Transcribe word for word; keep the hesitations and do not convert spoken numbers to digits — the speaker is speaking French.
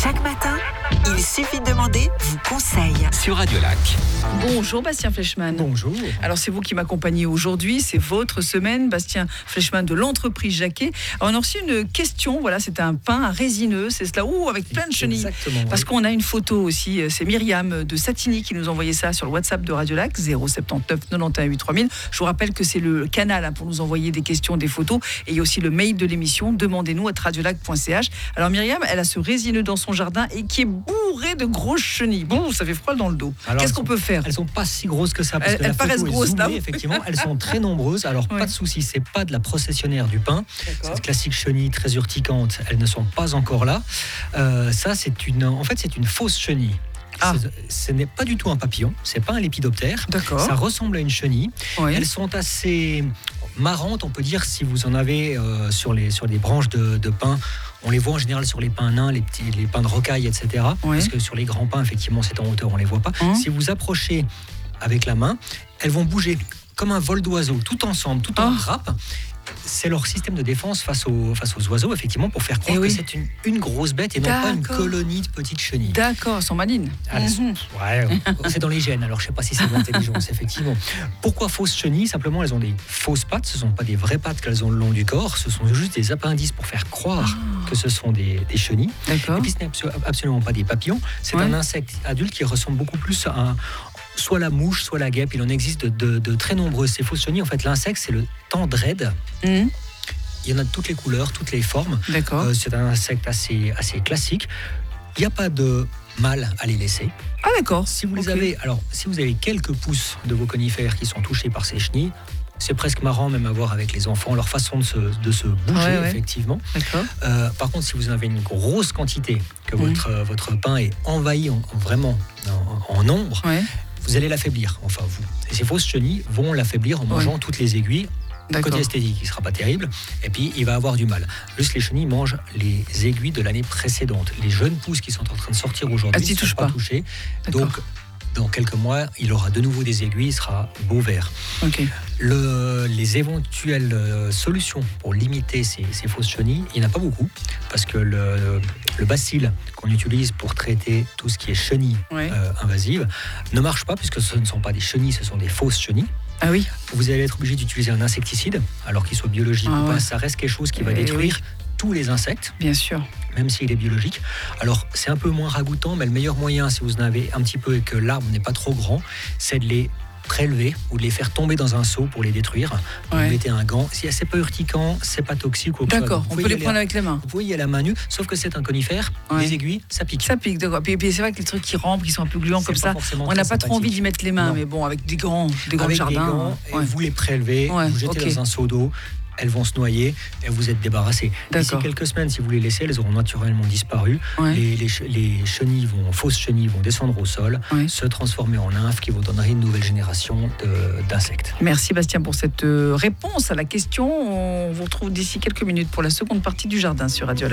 Chaque matin, il suffit de demander, vous conseille. Sur Radio Lac. Bonjour Bastien Fleischmann. Bonjour. Alors c'est vous qui m'accompagnez aujourd'hui, c'est votre semaine, Bastien Fleischmann de l'entreprise Jacquet. Alors on a reçu une question, voilà, c'est un pain résineux, c'est cela, ouh, avec plein de chenilles. Exactement. Parce oui. qu'on a une photo aussi, c'est Myriam de Satigny qui nous a envoyé ça sur le WhatsApp de Radio Lac, zéro sept neuf quatre-vingt-onze huit trois mille. Je vous rappelle que c'est le canal hein, pour nous envoyer des questions, des photos, et il y a aussi le mail de l'émission, demandez-nous à radiolac point c h. Alors Myriam, elle a ce résineux dans son jardin et qui est bourré de grosses chenilles. Bon, ça fait froid dans le dos. Alors, Qu'est-ce qu'on peut faire? Elles sont pas si grosses que ça. Parce Elles- que la elles photo paraissent est grosses, zoomée, là. effectivement, elles sont très nombreuses. Alors Ouais. pas de souci, c'est pas de la processionnaire du pain. D'accord. Cette classique chenille très urticante, elles ne sont pas encore là. Euh, ça, c'est une, en fait, c'est une fausse chenille. Ah. C'est- Ce n'est pas du tout un papillon, c'est pas un lépidoptère. D'accord. Ça ressemble à une chenille. Oui. Elles sont assez marrantes, on peut dire, si vous en avez euh, sur, les, sur des branches de, de pin. On les voit en général sur les pins nains, les, petits, les pins de rocaille, et cetera. Oui. Parce que sur les grands pins, effectivement, c'est en hauteur, on les voit pas. Hum. Si vous approchez avec la main, elles vont bouger comme un vol d'oiseaux, tout ensemble, tout en Oh. râpe. C'est leur système de défense face aux, face aux oiseaux, effectivement, pour faire croire Eh oui. que c'est une, une grosse bête et non pas une D'accord. colonie de petites chenilles. D'accord, elles sont malines. Ah, elles sont- Mhm. ouais, c'est dans les gènes, alors je ne sais pas si c'est de l'intelligence, effectivement. Pourquoi fausses chenilles? Simplement, elles ont des fausses pattes, ce ne sont pas des vraies pattes qu'elles ont le long du corps, ce sont juste des appendices pour faire croire que ce sont des, des chenilles. D'accord. Et puis ce n'est abso- absolument pas des papillons, c'est Ouais. un insecte adulte qui ressemble beaucoup plus à un- soit la mouche, soit la guêpe. Il en existe de, de- de très nombreuses. Ces fausses chenilles, en fait, l'insecte, c'est le tendrede. Mhm. Il y en a de toutes les couleurs, toutes les formes. D'accord. Euh, c'est un insecte assez, assez classique. Il n'y a pas de mal à les laisser. Ah d'accord. Si vous les Ok. avez, alors si vous avez quelques pousses de vos conifères qui sont touchés par ces chenilles, c'est presque marrant même à voir avec les enfants, leur façon de se, de se bouger, Ouais, ouais. effectivement. D'accord. Euh, par contre, si vous en avez une grosse quantité, que Mhm. votre, euh, votre pain est envahi en, en vraiment en, en nombre, Ouais. vous allez l'affaiblir. Enfin, vous. Et ces fausses chenilles vont l'affaiblir en mangeant toutes les aiguilles. D'accord. Côté esthétique, il ne sera pas terrible. Et puis, il va avoir du mal. Juste, les chenilles mangent les aiguilles de l'année précédente. Les jeunes pousses qui sont en train de sortir aujourd'hui Elles s'y ne sont touchent pas pas. touchées. D'accord. Donc, dans quelques mois, il aura de nouveau des aiguilles, il sera beau vert. Ok. Le- les éventuelles euh, solutions pour limiter ces, ces fausses chenilles, il n'y en a pas beaucoup, parce que le, le bacille qu'on utilise pour traiter tout ce qui est chenilles Ouais. euh, invasives ne marche pas, puisque ce ne sont pas des chenilles, ce sont des fausses chenilles. Ah oui. Vous allez être obligé d'utiliser un insecticide, alors qu'il soit biologique Ah ou pas, ouais. ça reste quelque chose qui va Eh détruire tous les insectes, Bien sûr. même s'il est biologique. Alors, c'est un peu moins ragoûtant, mais le meilleur moyen, si vous en avez un petit peu et que l'arbre n'est pas trop grand, c'est de les prélever ou de les faire tomber dans un seau pour les détruire. Vous Ouais. mettez un gant. Si c'est pas urticant, c'est pas toxique. ou quoi que ce soit. D'accord. Donc, On vous peut pouvez les y prendre aller avec les mains. à- Vous pouvez y aller à main nue, sauf que c'est un conifère. Ouais. Les aiguilles, ça pique. Ça pique, d'accord. Puis, puis c'est vrai que les trucs qui rampent, qui sont un peu gluants C'est comme pas ça, forcément on très n'a pas trop sympathique. envie d'y mettre les mains, Non. mais bon, avec des grands, des grands Avec jardins. des gants, euh, ouais. et vous les prélevez, Ouais, vous jetez ok. dans un seau d'eau, elles vont se noyer et vous êtes débarrassé. D'ici D'accord. quelques semaines, si vous les laissez, elles auront naturellement disparu. Ouais. Les, les, ch- les chenilles vont, fausses chenilles vont descendre au sol, Ouais. se transformer en nymphes qui vous donneraient une nouvelle génération de- d'insectes. Merci Bastien pour cette euh, réponse à la question. On vous retrouve d'ici quelques minutes pour la seconde partie du jardin sur Radio Lac.